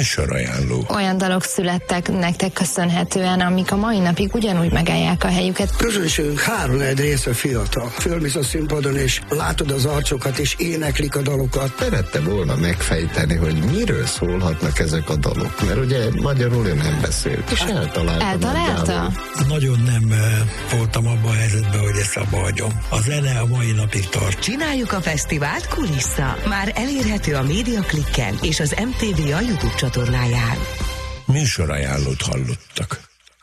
Műsorajánló. Olyan dalok születtek nektek köszönhetően, amik a mai napig ugyanúgy megállják a helyüket. Közönségünk 3/4 része fiatal. Fölmész a színpadon, és látod az arcokat, és éneklik a dalokat. Szerette volna megfejteni, hogy miről szólhatnak ezek a dalok, mert ugye magyarul ő nem beszélt, és eltalálta? Nagyon nem voltam abban a helyzetben, hogy ezt abba hagyom. A zene a mai napig tart. Csináljuk a fesztivált Kulissza. Már elérhető a Médiaklikken és az MTV a YouTube csatornáján. Műsorajánlót hallottak.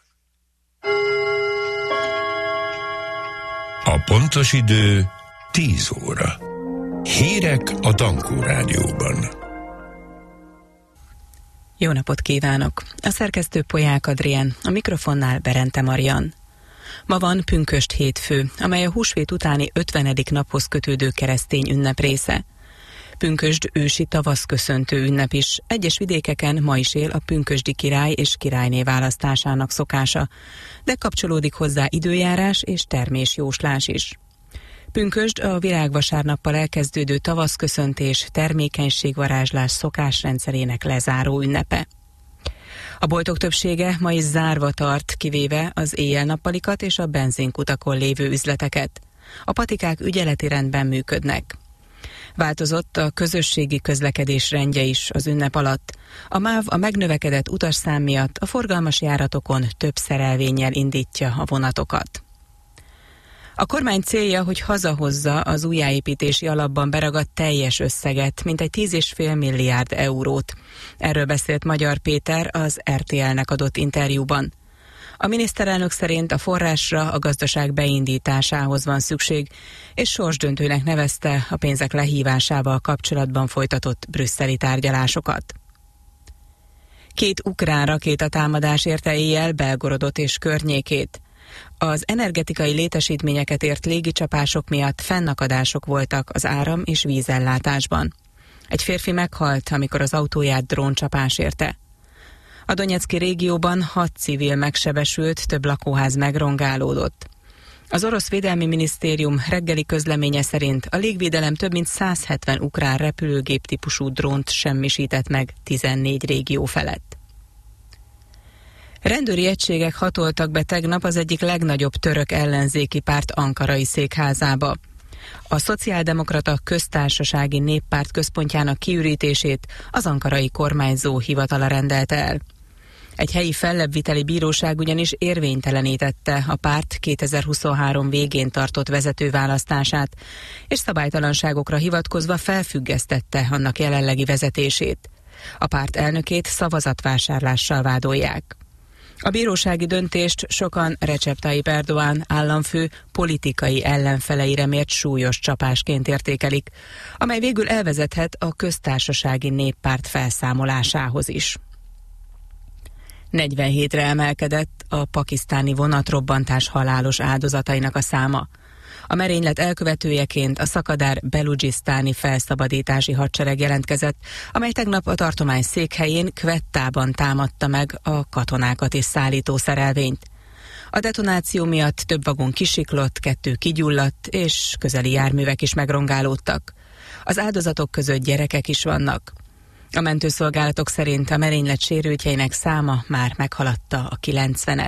A pontos idő 10 óra. Hírek a Dankó Rádióban. Jó napot kívánok! A szerkesztő Polyák Adrien, a mikrofonnál Berente Marian. Ma van pünkösd hétfő, amely a húsvét utáni 50. naphoz kötődő keresztény ünnep része. Pünkösd ősi tavaszköszöntő ünnep is. Egyes vidékeken ma is él a pünkösdi király és királyné választásának szokása, de kapcsolódik hozzá időjárás és termésjóslás is. Pünkösd a virágvasárnappal elkezdődő tavaszköszöntés, termékenységvarázslás szokásrendszerének lezáró ünnepe. A boltok többsége ma is zárva tart, kivéve az éjjel-nappalikat és a benzinkutakon lévő üzleteket. A patikák ügyeleti rendben működnek. Változott a közösségi közlekedés rendje is az ünnep alatt. A MÁV a megnövekedett utasszám miatt a forgalmas járatokon több szerelvénnyel indítja a vonatokat. A kormány célja, hogy hazahozza az újjáépítési alapban beragadt teljes összeget, mintegy 10,5 milliárd eurót. Erről beszélt Magyar Péter az RTL-nek adott interjúban. A miniszterelnök szerint a forrásra a gazdaság beindításához van szükség, és sorsdöntőnek nevezte a pénzek lehívásával kapcsolatban folytatott brüsszeli tárgyalásokat. 2 ukrán rakétatámadás érte éjjel Belgorodot és környékét. Az energetikai létesítményeket ért légicsapások miatt fennakadások voltak az áram- és vízellátásban. Egy férfi meghalt, amikor az autóját dróncsapás érte. A Donecki régióban 6 civil megsebesült, több lakóház megrongálódott. Az orosz védelmi minisztérium reggeli közleménye szerint a légvédelem több mint 170 ukrán repülőgép típusú drónt semmisített meg 14 régió felett. Rendőri egységek hatoltak be tegnap az egyik legnagyobb török ellenzéki párt ankarai székházába. A Szociáldemokrata Köztársasági Néppárt központjának kiürítését az ankarai kormányzó hivatala rendelte el. Egy helyi fellebbviteli bíróság ugyanis érvénytelenítette a párt 2023 végén tartott vezetőválasztását, és szabálytalanságokra hivatkozva felfüggesztette annak jelenlegi vezetését. A párt elnökét szavazatvásárlással vádolják. A bírósági döntést sokan Recep Tayyip Erdoğan államfő politikai ellenfeleire mért súlyos csapásként értékelik, amely végül elvezethet a Köztársasági Néppárt felszámolásához is. 47-re emelkedett a pakisztáni vonatrobbantás halálos áldozatainak a száma. A merénylet elkövetőjeként a Szakadár beludzsisztáni felszabadítási hadsereg jelentkezett, amely tegnap a tartomány székhelyén Kvettában támadta meg a katonákat és szállító szerelvényt. A detonáció miatt több vagon kisiklott, 2 kigyulladt, és közeli járművek is megrongálódtak. Az áldozatok között gyerekek is vannak. A mentőszolgálatok szerint a merénylet sérültjeinek száma már meghaladta a 90-et.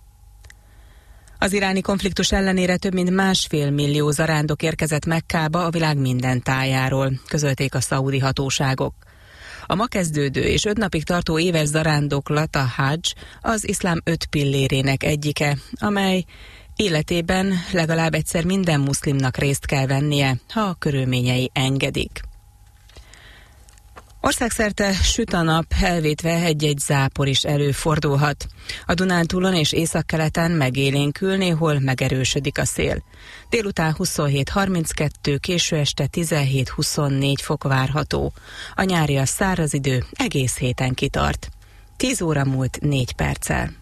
Az iráni konfliktus ellenére több mint 1,5 millió zarándok érkezett Mekkába a világ minden tájáról, közölték a szaúdi hatóságok. A ma kezdődő és 5 napig tartó éves zarándoklat, a Hajj, az iszlám 5 pillérének egyike, amely életében legalább egyszer minden muszlimnak részt kell vennie, ha a körülményei engedik. Országszerte süt a nap, elvétve egy-egy zápor is előfordulhat. A Dunántúlon és északkeleten megélénkül, néhol megerősödik a szél. Délután 27-32, késő este 17-24 fok várható. A nyárias száraz idő egész héten kitart. 10 óra múlt 4 perccel.